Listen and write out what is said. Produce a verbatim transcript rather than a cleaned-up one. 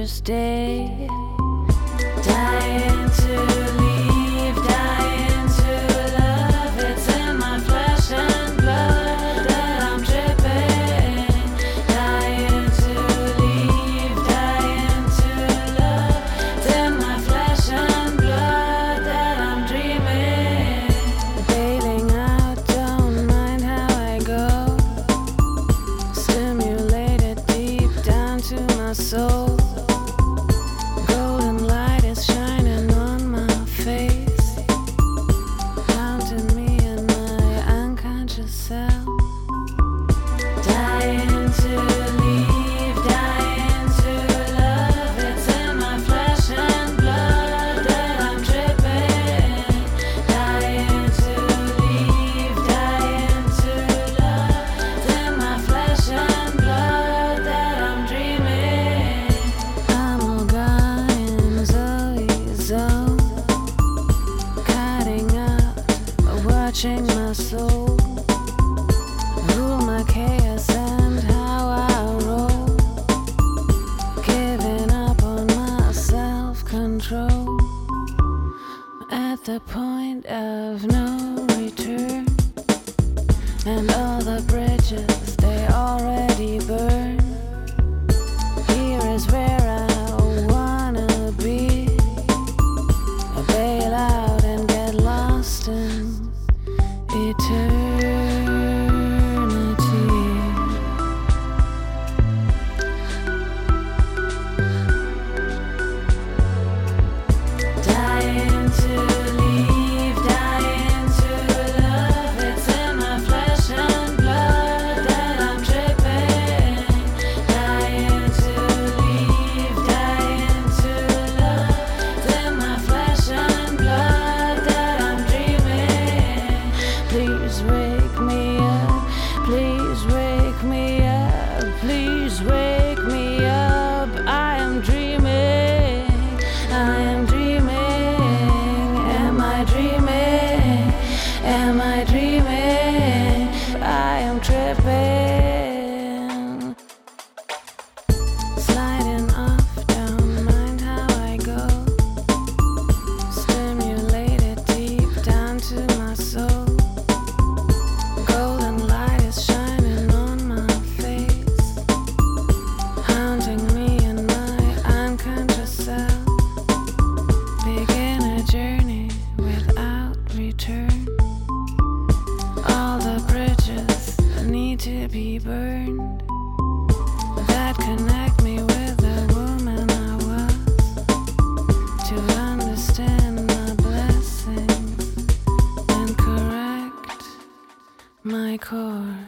first day. Dying to leave, dying to love. It's in my flesh and blood that I'm dripping. Dying to leave, dying to love. It's in my flesh and blood that I'm dreaming. Bailing out, don't mind how I go. Stimulated deep down to my soul. Golden light is shining on my face, haunting me in my unconscious self. Dying to leave, dying to love. It's in my flesh and blood that I'm dripping. Dying to leave, dying to love. It's in my flesh and blood that I'm dreaming. I'm all gone in Zoe's zone, cutting up, watching my soul rule my chaos and how I roll, giving up on my self-control. At the point of no return, and all the bridges they already burn. Here is where I wanna be. I bail out and get lost in eternity. Dying to leave, dying to love. It's in my flesh and blood that I'm dripping. Dying to leave, dying to love. It's in my flesh and blood that I'm dreaming. Please wake me up, please wake me up, please wake me up. I am dreaming, I am dreaming. Am I dreaming? Am I dreaming? I am tripping. Sliding off, don't mind how I go. Stimulated deep down to my soul. Golden light is shining on my face, haunting me in my unconscious self. Begin a journey without return. All the bridges need to be burned that connect me with the woman I was, to understand my blessings and correct my course.